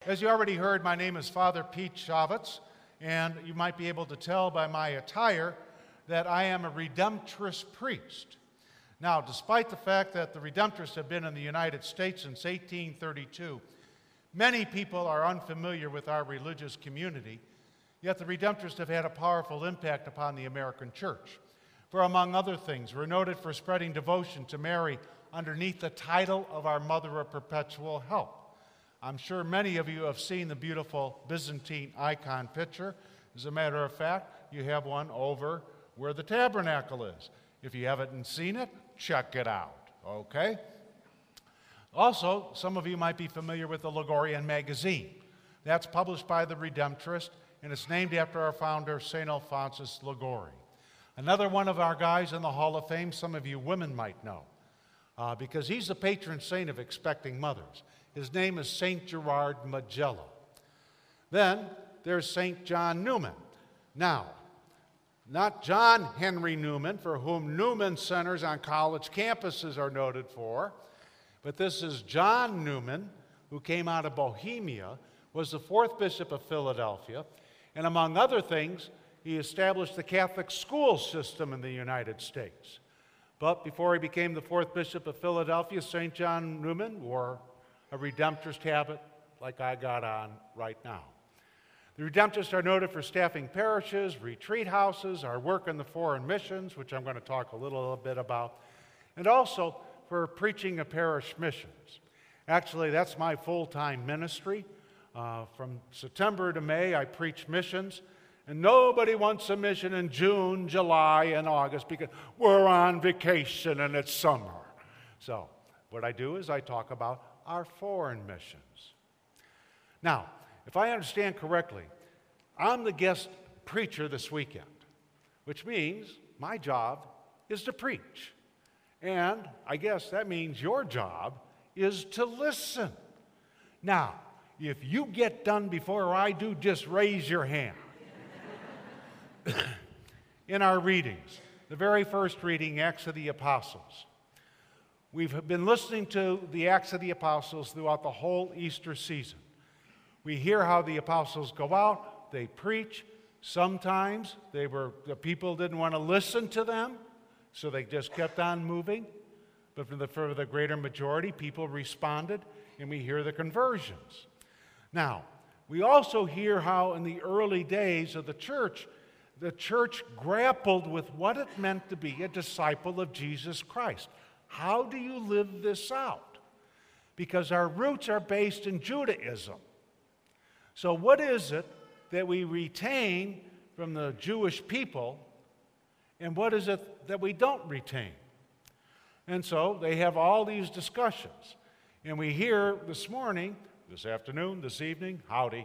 As you already heard, my name is Father Pete Shavitz, and you might be able to tell by my attire that I am a Redemptorist priest. Now, despite the fact that the Redemptorists have been in the United States since 1832, many people are unfamiliar with our religious community, yet the Redemptorists have had a powerful impact upon the American church. For among other things, we're noted for spreading devotion to Mary underneath the title of our Mother of Perpetual Help. I'm sure many of you have seen the beautiful Byzantine icon picture. As a matter of fact, you have one over where the tabernacle is. If you haven't seen it, check it out, okay? Also, some of you might be familiar with the Ligurian magazine. That's published by the Redemptorist, and it's named after our founder, St. Alphonsus Liguori. Another one of our guys in the Hall of Fame, some of you women might know, because he's the patron saint of expecting mothers. His name is St. Gerard Majella. Then there's St. John Newman. Now, not John Henry Newman, for whom Newman Centers on college campuses are noted for, but this is John Newman, who came out of Bohemia, was the fourth bishop of Philadelphia, and among other things, he established the Catholic school system in the United States. But before he became the fourth bishop of Philadelphia, St. John Newman wore a Redemptorist habit like I got on right now. The Redemptorists are noted for staffing parishes, retreat houses, our work in the foreign missions, which I'm going to talk a little bit about, and also for preaching of parish missions. Actually, that's my full-time ministry. From September to May, I preach missions, and nobody wants a mission in June, July, and August because we're on vacation and it's summer. So what I do is I talk about our foreign missions. Now, if I understand correctly, I'm the guest preacher this weekend, which means my job is to preach. And I guess that means your job is to listen. Now, if you get done before I do, just raise your hand. In our readings, the very first reading, Acts of the Apostles. We've been listening to the Acts of the Apostles throughout the whole Easter season. We hear how the apostles go out, they preach. Sometimes the people didn't want to listen to them, so they just kept on moving. But for the greater majority, people responded, and we hear the conversions. Now, we also hear how in the early days of the church grappled with what it meant to be a disciple of Jesus Christ. How do you live this out? Because our roots are based in Judaism. So what is it that we retain from the Jewish people, and what is it that we don't retain? And so they have all these discussions. And we hear this morning, this afternoon, this evening, howdy,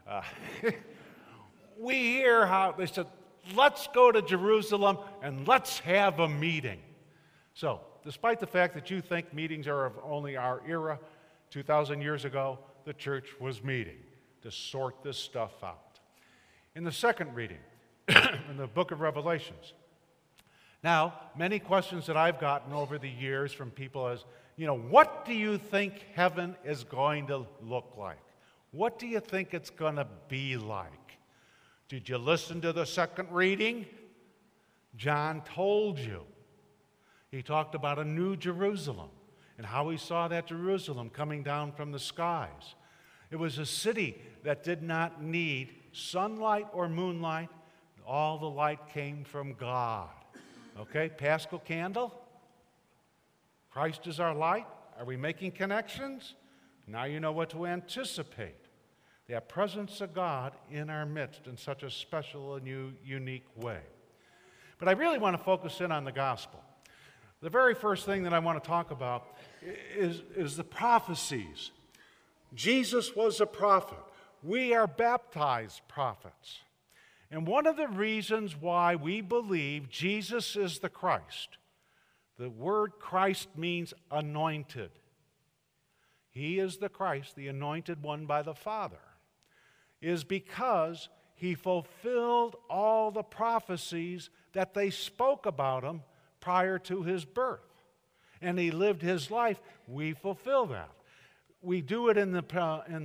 we hear how they said, let's go to Jerusalem and let's have a meeting. So, despite the fact that you think meetings are of only our era, 2,000 years ago, the church was meeting to sort this stuff out. In the second reading, in the book of Revelations, now, many questions that I've gotten over the years from people is, what do you think heaven is going to look like? What do you think it's going to be like? Did you listen to the second reading? John told you. He talked about a new Jerusalem and how he saw that Jerusalem coming down from the skies. It was a city that did not need sunlight or moonlight. All the light came from God. Okay, Paschal candle? Christ is our light. Are we making connections? Now you know what to anticipate. The presence of God in our midst in such a special and unique way. But I really want to focus in on the gospel. The very first thing that I want to talk about is the prophecies. Jesus was a prophet. We are baptized prophets. And one of the reasons why we believe Jesus is the Christ, the word Christ means anointed. He is the Christ, the anointed one by the Father, is because he fulfilled all the prophecies that they spoke about him prior to his birth. And he lived his life. We fulfill that. We do it in the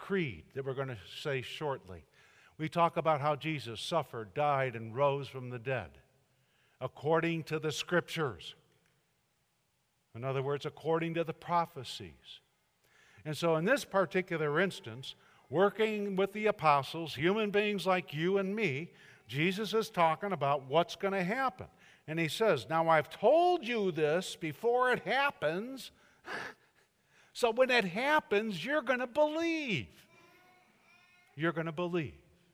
creed that we're going to say shortly, we talk about how Jesus suffered, died, and rose from the dead, according to the Scriptures. In other words, according to the prophecies. And so in this particular instance, working with the apostles, human beings like you and me, Jesus is talking about what's going to happen. And he says, now I've told you this before it happens, so when it happens, you're going to believe. You're going to believe.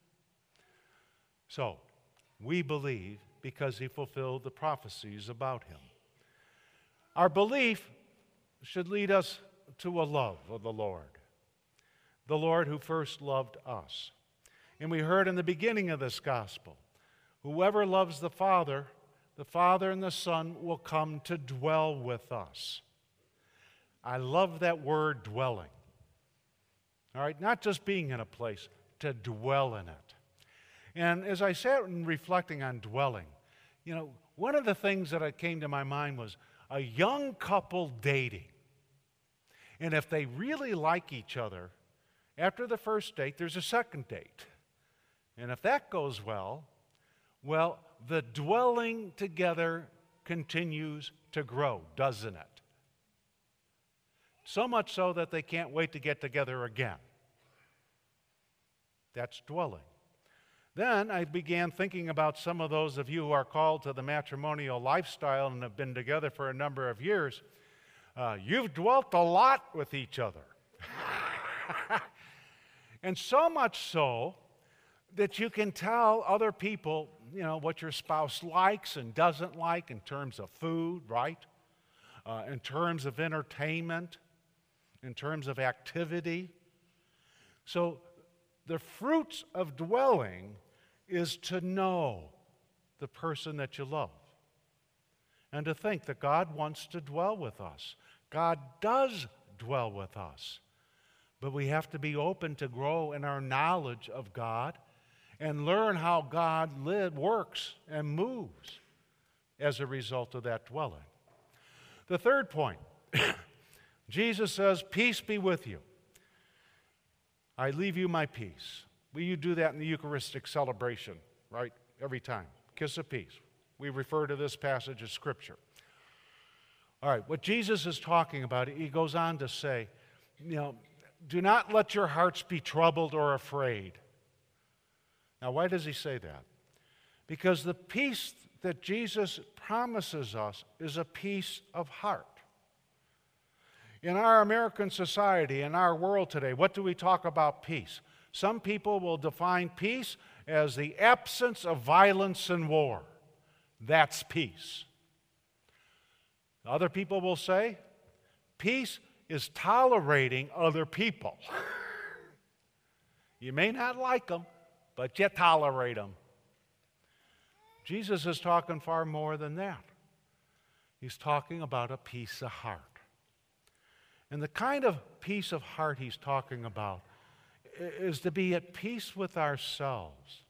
So, we believe because he fulfilled the prophecies about him. Our belief should lead us to a love of the Lord who first loved us. And we heard in the beginning of this gospel, whoever loves the Father and the Son will come to dwell with us. I love that word, dwelling. All right, not just being in a place, to dwell in it. And as I sat and reflecting on dwelling, one of the things that came to my mind was a young couple dating. And if they really like each other, after the first date, there's a second date. And if that goes well, the dwelling together continues to grow, doesn't it? So much so that they can't wait to get together again. That's dwelling. Then I began thinking about some of those of you who are called to the matrimonial lifestyle and have been together for a number of years. You've dwelt a lot with each other. And so much so that you can tell other people, what your spouse likes and doesn't like in terms of food, right? In terms of entertainment, in terms of activity. So the fruits of dwelling is to know the person that you love and to think that God wants to dwell with us. God does dwell with us, but we have to be open to grow in our knowledge of God and learn how God works and moves as a result of that dwelling. The third point, Jesus says, peace be with you. I leave you my peace. Will you do that in the Eucharistic celebration, right? Every time. Kiss of peace. We refer to this passage as Scripture. All right, what Jesus is talking about, he goes on to say, do not let your hearts be troubled or afraid. Now, why does he say that? Because the peace that Jesus promises us is a peace of heart. In our American society, in our world today, what do we talk about peace? Some people will define peace as the absence of violence and war. That's peace. Other people will say peace is tolerating other people. You may not like them, but you tolerate them. Jesus is talking far more than that. He's talking about a peace of heart. And the kind of peace of heart he's talking about is to be at peace with ourselves.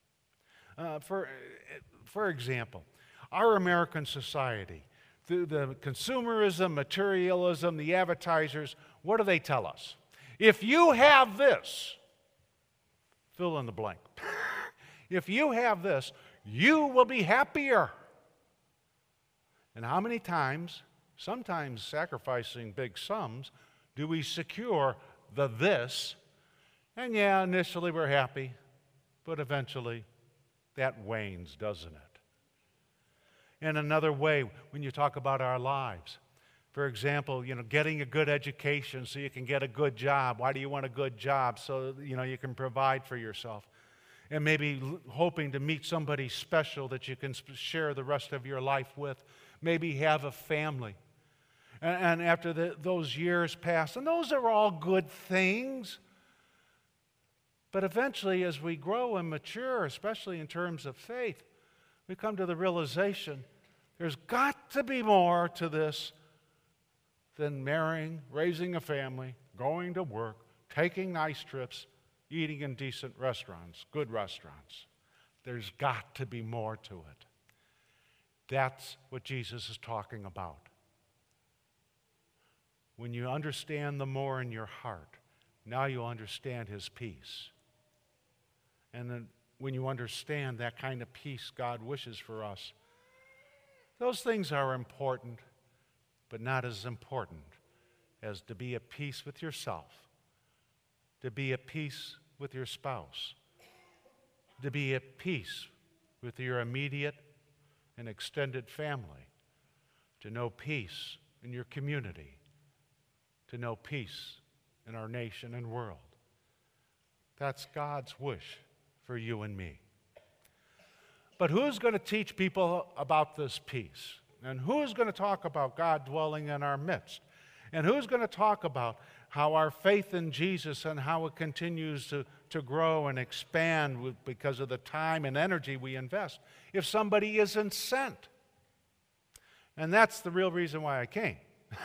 For example, our American society, through the consumerism, materialism, the advertisers, what do they tell us? If you have this, fill in the blank. If you have this, you will be happier. And how many times, sometimes sacrificing big sums, do we secure the this? And yeah, initially we're happy, but eventually that wanes, doesn't it? In another way, when you talk about our lives, for example, getting a good education so you can get a good job. Why do you want a good job? So, you can provide for yourself. And maybe hoping to meet somebody special that you can share the rest of your life with. Maybe have a family. And after those years pass, and those are all good things. But eventually, as we grow and mature, especially in terms of faith, we come to the realization there's got to be more to this than marrying, raising a family, going to work, taking nice trips, eating in decent restaurants, good restaurants. There's got to be more to it. That's what Jesus is talking about. When you understand the more in your heart, Now you'll understand His peace. And then when you understand that kind of peace God wishes for us, those things are important, but not as important as to be at peace with yourself, to be at peace with your spouse, to be at peace with your immediate and extended family, to know peace in your community, to know peace in our nation and world. That's God's wish for you and me. But who's going to teach people about this peace? And who's going to talk about God dwelling in our midst? And who's going to talk about how our faith in Jesus and how it continues to grow and expand because of the time and energy we invest if somebody isn't sent? And that's the real reason why I came.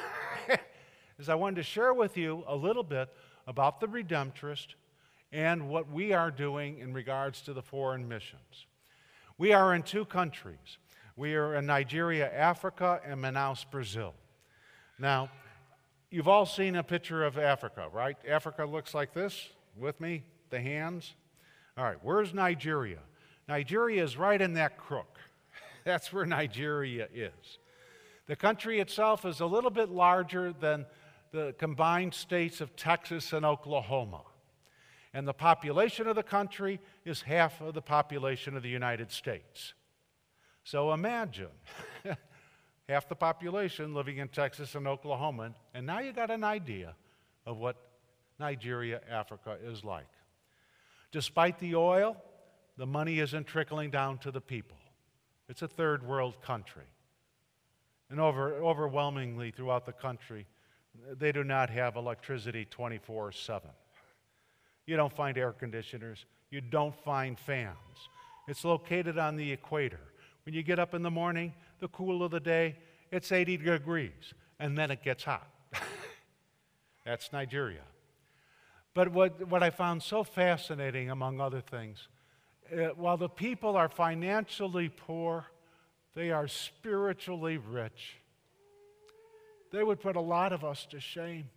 Is I wanted to share with you a little bit about the Redemptorist and what we are doing in regards to the foreign missions. We are in 2 countries. We are in Nigeria, Africa, and Manaus, Brazil. Now, you've all seen a picture of Africa, right? Africa looks like this, with me, the hands. All right, where's Nigeria? Nigeria is right in that crook. That's where Nigeria is. The country itself is a little bit larger than the combined states of Texas and Oklahoma. And the population of the country is half of the population of the United States. So imagine half the population living in Texas and Oklahoma, and now you got an idea of what Nigeria, Africa is like. Despite the oil, the money isn't trickling down to the people. It's a third world country. And overwhelmingly throughout the country, they do not have electricity 24/7. You don't find air conditioners. You don't find fans. It's located on the equator. When you get up in the morning, the cool of the day, it's 80 degrees, and then it gets hot. That's Nigeria. But what I found so fascinating, among other things, while the people are financially poor, they are spiritually rich. They would put a lot of us to shame.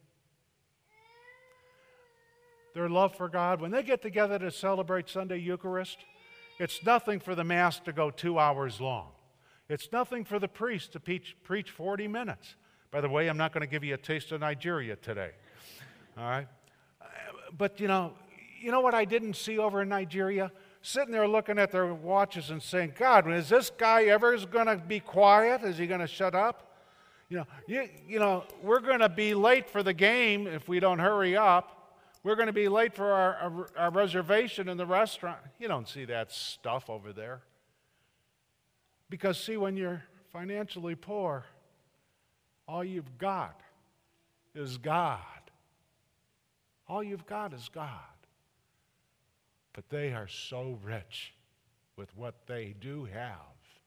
Their love for God, when they get together to celebrate Sunday Eucharist, it's nothing for the Mass to go 2 hours long. It's nothing for the priest to preach 40 minutes. By the way, I'm not going to give you a taste of Nigeria today. All right? But you know what I didn't see over in Nigeria? Sitting there looking at their watches and saying, God, is this guy ever going to be quiet? Is he going to shut up? You know, we're going to be late for the game if we don't hurry up. We're going to be late for our reservation in the restaurant. You don't see that stuff over there. Because, see, when you're financially poor, all you've got is God. All you've got is God. But they are so rich with what they do have.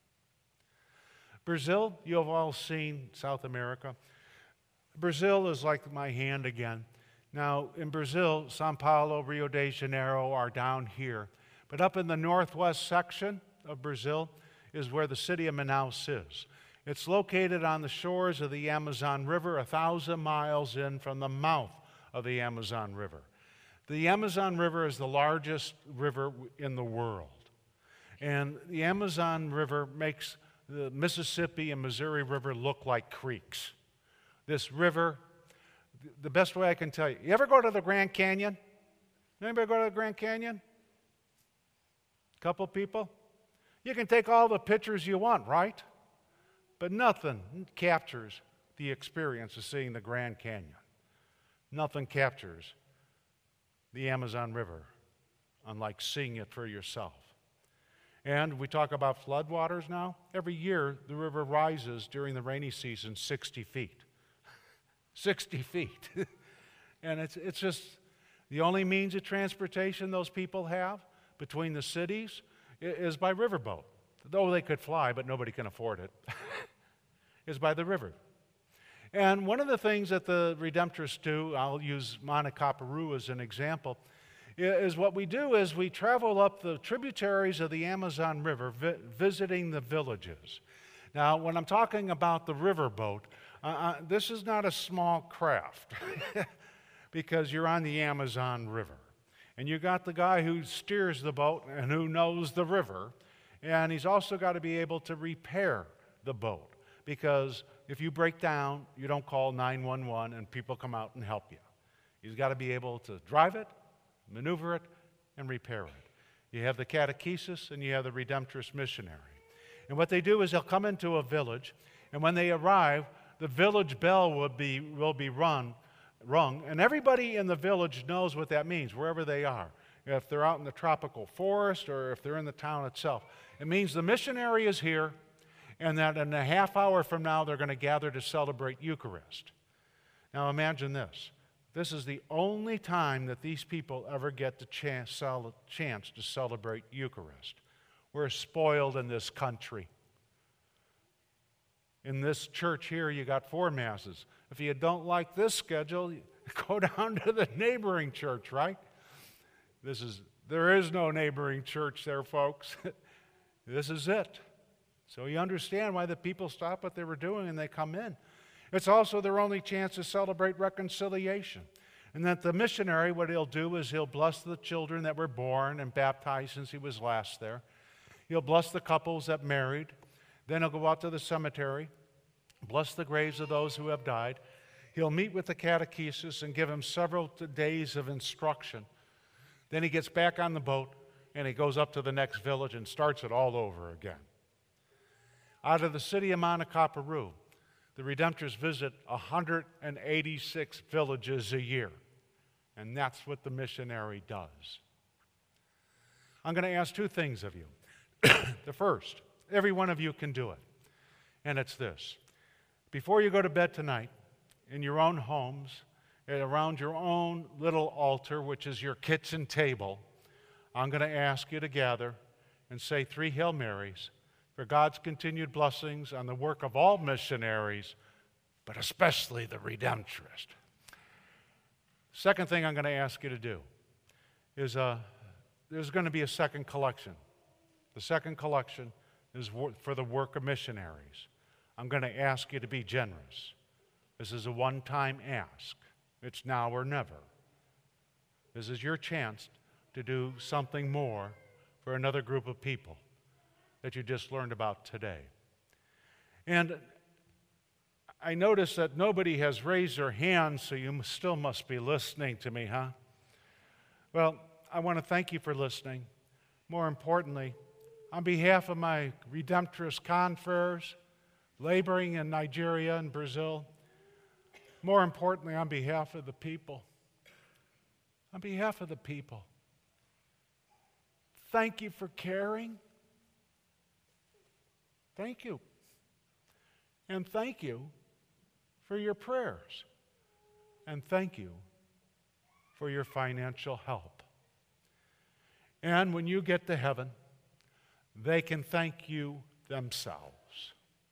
Brazil, you have all seen South America. Brazil is like my hand again. Now, in Brazil, Sao Paulo, Rio de Janeiro are down here. But up in the northwest section of Brazil is where the city of Manaus is. It's located on the shores of the Amazon River, 1,000 miles in from the mouth of the Amazon River. The Amazon River is the largest river in the world. And the Amazon River makes the Mississippi and Missouri River look like creeks. This river, the best way I can tell you ever go to the Grand Canyon? Anybody go to the Grand Canyon? Couple people? You can take all the pictures you want, right? But nothing captures the experience of seeing the Grand Canyon. Nothing captures the Amazon River, unlike seeing it for yourself. And we talk about floodwaters now. Every year, the river rises during the rainy season 60 feet. 60 feet. And it's just the only means of transportation those people have between the cities is by riverboat. Though they could fly, but nobody can afford it, is by the river. And one of the things that the Redemptorists do, I'll use Manacaparu as an example, is what we do is we travel up the tributaries of the Amazon River, visiting the villages. Now, when I'm talking about the riverboat, this is not a small craft. because you're on the Amazon River. And you got the guy who steers the boat and who knows the river, and he's also got to be able to repair the boat, because if you break down, you don't call 911 and people come out and help you. He's got to be able to drive it, maneuver it, and repair it. You have the catechesis and you have the Redemptorist missionary. And what they do is they'll come into a village, and when they arrive, the village bell will be rung, and everybody in the village knows what that means, wherever they are. If they're out in the tropical forest or if they're in the town itself. It means the missionary is here, and that in a half hour from now they're going to gather to celebrate Eucharist. Now imagine this. This is the only time that these people ever get the chance to celebrate Eucharist. We're spoiled in this country. In this church here, you got 4 Masses. If you don't like this schedule, go down to the neighboring church, right? There is no neighboring church there, folks. This is it. So you understand why the people stop what they were doing and they come in. It's also their only chance to celebrate reconciliation. And that the missionary, what he'll do is he'll bless the children that were born and baptized since he was last there. He'll bless the couples that married. Then he'll go out to the cemetery, bless the graves of those who have died. He'll meet with the catechesis and give him several days of instruction. Then he gets back on the boat and he goes up to the next village and starts it all over again. Out of the city of Manakaparu, the Redemptorists visit 186 villages a year. And that's what the missionary does. I'm going to ask 2 things of you. The first, every one of you can do it. And it's this. Before you go to bed tonight, in your own homes, and around your own little altar, which is your kitchen table, I'm going to ask you to gather and say 3 Hail Marys for God's continued blessings on the work of all missionaries, but especially the Redemptorist. Second thing I'm going to ask you to do is there's going to be a second collection. The second collection is for the work of missionaries. I'm going to ask you to be generous. This is a one-time ask. It's now or never. This is your chance to do something more for another group of people that you just learned about today. And I notice that nobody has raised their hand, so you still must be listening to me, huh? Well, I want to thank you for listening. More importantly, on behalf of my Redemptorist confreres laboring in Nigeria and Brazil, more importantly, on behalf of the people, thank you for caring. Thank you. And thank you for your prayers. And thank you for your financial help. And when you get to heaven, they can thank you themselves.